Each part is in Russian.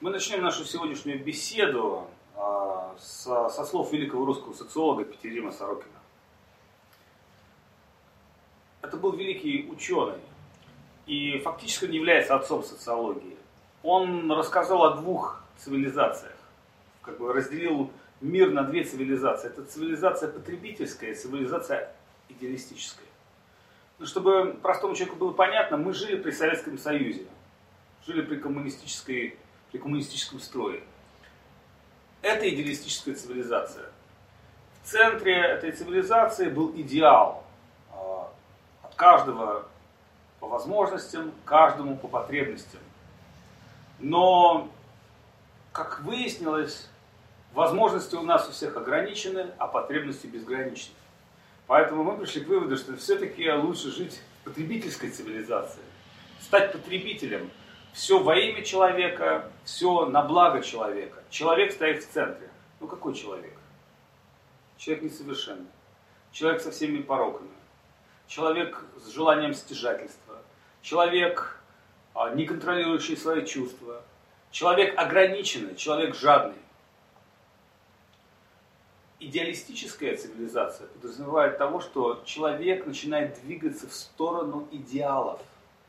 Мы начнем нашу сегодняшнюю беседу со слов великого русского социолога Петерима Сорокина. Это был великий ученый и фактически не является отцом социологии. Он рассказал о двух цивилизациях, разделил мир на две цивилизации. Это цивилизация потребительская и цивилизация идеалистическая. Но чтобы простому человеку было понятно, мы жили при Советском Союзе, жили при коммунистическом строе. Это идеалистическая цивилизация. В центре этой цивилизации был идеал. От каждого по возможностям, каждому по потребностям. Но, как выяснилось, возможности у нас у всех ограничены, а потребности безграничны. Поэтому мы пришли к выводу, что все-таки лучше жить в потребительской цивилизации. Стать потребителем. Все во имя человека, все на благо человека. Человек стоит в центре. Ну какой человек? Человек несовершенный. Человек со всеми пороками. Человек с желанием стяжательства. Человек, не контролирующий свои чувства. Человек ограниченный, человек жадный. Идеалистическая цивилизация подразумевает того, что человек начинает двигаться в сторону идеалов.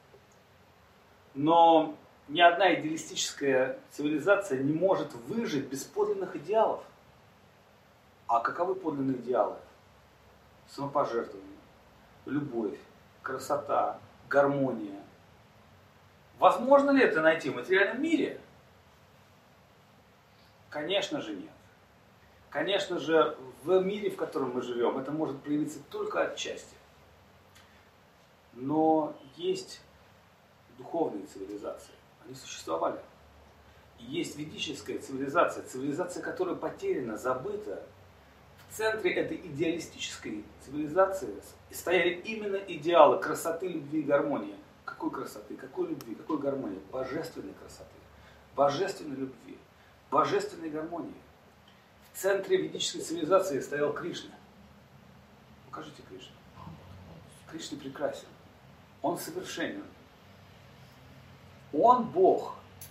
Но ни одна идеалистическая цивилизация не может выжить без подлинных идеалов. А каковы подлинные идеалы? Самопожертвование, любовь, красота, гармония. Возможно ли это найти в материальном мире? Конечно же нет. Конечно же, в мире, в котором мы живем, это может проявиться только отчасти. Но есть духовные цивилизации. Они существовали. И есть ведическая цивилизация, цивилизация, которая потеряна, забыта. В центре этой идеалистической цивилизации стояли именно идеалы красоты, любви и гармонии. Какой красоты, какой любви, какой гармонии? Божественной красоты, божественной любви, божественной гармонии. В центре ведической цивилизации стоял Кришна. Покажите Кришну. Кришна прекрасен. Он совершенен. Он Бог.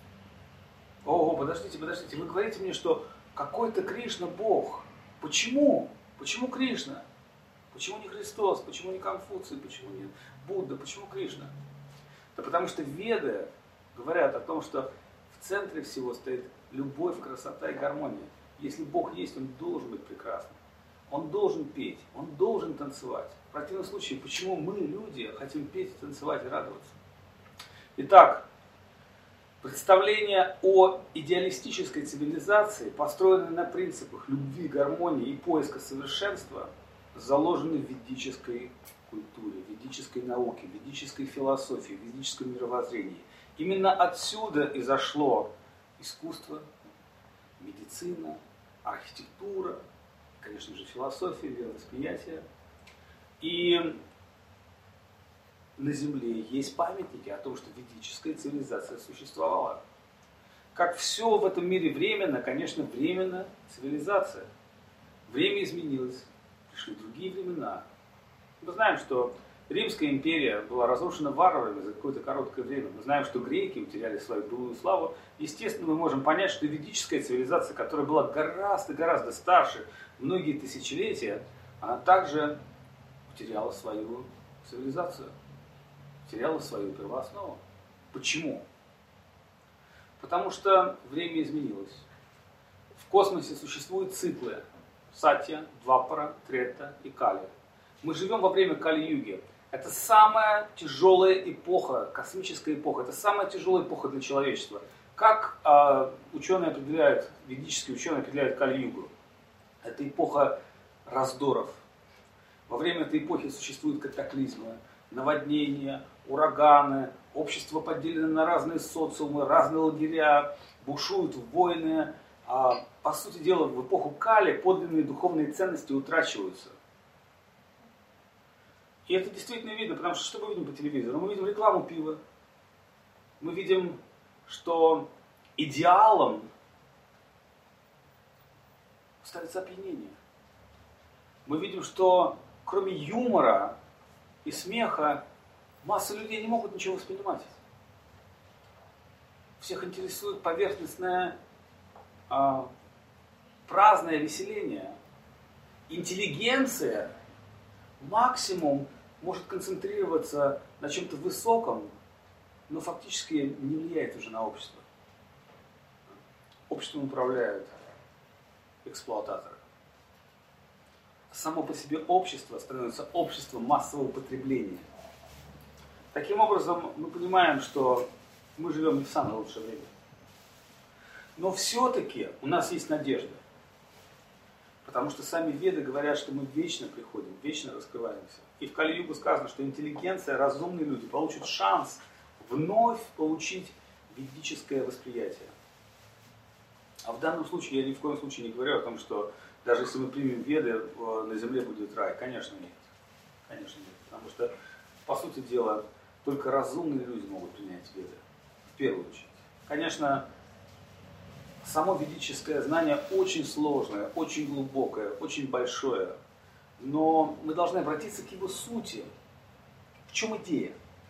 Ого, подождите, вы говорите мне, что какой-то Кришна Бог. Почему? Почему Кришна? Почему не Христос? Почему не Конфуций? Почему не Будда? Почему Кришна? Да потому что Веды говорят о том, что в центре всего стоит любовь, красота и гармония. Если Бог есть, Он должен быть прекрасным. Он должен петь, Он должен танцевать. В противном случае, почему мы, люди, хотим петь, танцевать и радоваться? Итак, представление о идеалистической цивилизации, построенной на принципах любви, гармонии и поиска совершенства, заложены в ведической культуре, ведической науке, ведической философии, ведическом мировоззрении. Именно отсюда изошло искусство, медицина, архитектура, конечно же, философия, веровосприятие. И на Земле есть памятники о том, что ведическая цивилизация существовала. Как все в этом мире временно, конечно, временно цивилизация. Время изменилось, пришли другие времена. Мы знаем, что Римская империя была разрушена варварами за какое-то короткое время. Мы знаем, что греки утеряли свою былую славу. Естественно, мы можем понять, что ведическая цивилизация, которая была гораздо старше многие тысячелетия, она также потеряла свою цивилизацию, потеряла свою первооснову. Почему? Потому что время изменилось. В космосе существуют циклы Сатья, Двапара, Трета и Кали. Мы живем во время Кали-юги. Это самая тяжелая эпоха, космическая эпоха. Это самая тяжелая эпоха для человечества. Как ученые определяют, ведические ученые определяют Кали-югу? Это эпоха раздоров. Во время этой эпохи существуют катаклизмы, наводнения, ураганы, общество поделено на разные социумы, разные лагеря, бушуют войны. По сути дела, в эпоху Кали подлинные духовные ценности утрачиваются. И это действительно видно, потому что мы видим по телевизору? Мы видим рекламу пива. Мы видим, что идеалом ставится опьянение. Мы видим, что кроме юмора и смеха масса людей не могут ничего воспринимать. Всех интересует поверхностное, праздное веселение. Интеллигенция максимум может концентрироваться на чем-то высоком, но фактически не влияет уже на общество. Обществом управляют эксплуататоры. Само по себе общество становится обществом массового потребления. Таким образом, мы понимаем, что мы живем не в самое лучшее время. Но все-таки у нас есть надежда. Потому что сами Веды говорят, что мы вечно приходим, вечно раскрываемся. И в Кали-югу сказано, что интеллигенция, разумные люди получат шанс вновь получить ведическое восприятие. А в данном случае я ни в коем случае не говорю о том, что даже если мы примем Веды, на земле будет рай. Конечно, нет. Конечно, нет. Потому что, по сути дела, только разумные люди могут принять Веды. В первую очередь. Конечно, само ведическое знание очень сложное, очень глубокое, очень большое. Но мы должны обратиться к его сути. В чем идея?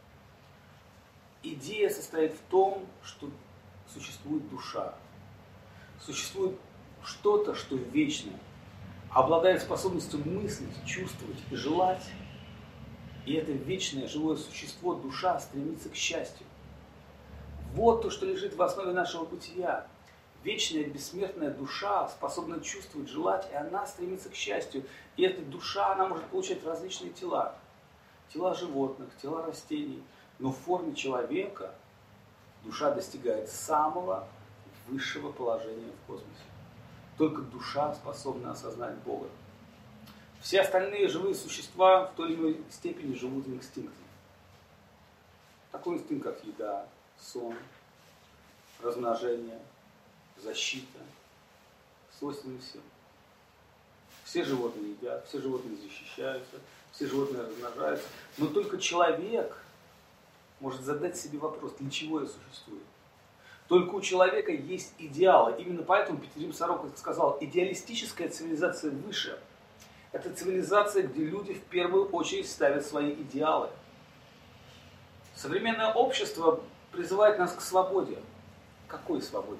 Идея состоит в том, что существует душа. Существует что-то, что вечно, обладает способностью мыслить, чувствовать и желать. И это вечное живое существо, душа, стремится к счастью. Вот то, что лежит в основе нашего бытия. Вечная, бессмертная душа способна чувствовать, желать, и она стремится к счастью. И эта душа, она может получать различные тела. Тела животных, тела растений. Но в форме человека душа достигает самого высшего положения в космосе. Только душа способна осознать Бога. Все остальные живые существа в той или иной степени живут в инстинкте. Такой инстинкт, как еда, сон, размножение, защита, свойственны всем. Все животные едят, все животные защищаются, все животные размножаются. Но только человек может задать себе вопрос, для чего я существую. Только у человека есть идеалы. Именно поэтому Петерим Сорока сказал, идеалистическая цивилизация выше. Это цивилизация, где люди в первую очередь ставят свои идеалы. Современное общество призывает нас к свободе. Какой свободе?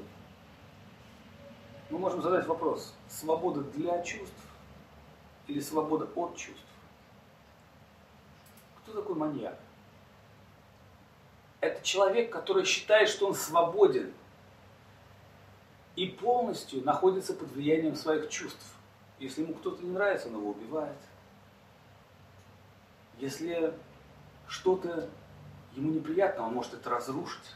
Мы можем задать вопрос, свобода для чувств или свобода от чувств? Кто такой маньяк? Это человек, который считает, что он свободен и полностью находится под влиянием своих чувств. Если ему кто-то не нравится, он его убивает. Если что-то ему неприятно, он может это разрушить.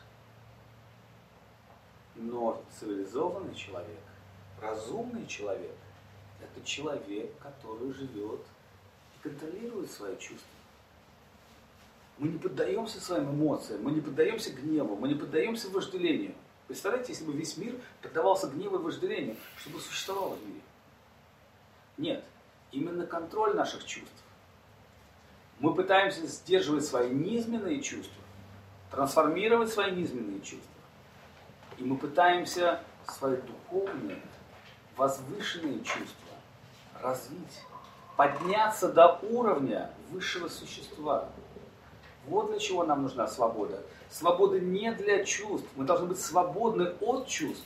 Но цивилизованный человек, разумный человек, это человек, который живет и контролирует свои чувства. Мы не поддаемся своим эмоциям, мы не поддаемся гневу, мы не поддаемся вожделению. Представляете, если бы весь мир поддавался гневу и вожделению, что бы существовало в мире? Нет, именно контроль наших чувств. Мы пытаемся сдерживать свои низменные чувства, трансформировать свои низменные чувства. И мы пытаемся свои духовные, возвышенные чувства развить, подняться до уровня высшего существа. Вот для чего нам нужна свобода. Свобода не для чувств. Мы должны быть свободны от чувств.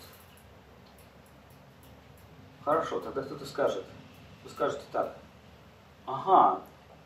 Хорошо, тогда кто-то скажет. Вы скажете так. Ага,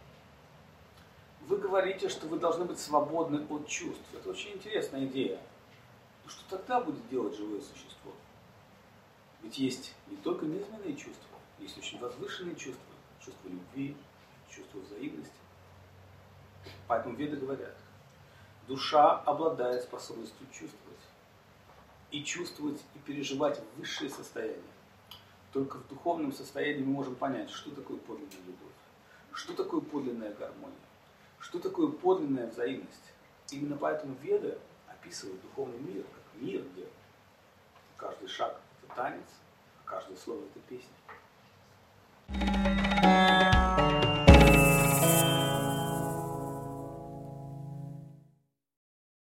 вы говорите, что вы должны быть свободны от чувств. Это очень интересная идея. Но что тогда будет делать живое существо? Ведь есть не только низменные чувства, есть очень возвышенные чувства. Чувство любви, чувство взаимности. Поэтому Веды говорят, душа обладает способностью чувствовать. И чувствовать, и переживать высшие состояния. Только в духовном состоянии мы можем понять, что такое подлинная любовь, что такое подлинная гармония, что такое подлинная взаимность. Именно поэтому Веды описывают духовный мир как мир, где каждый шаг – это танец, а каждое слово – это песня.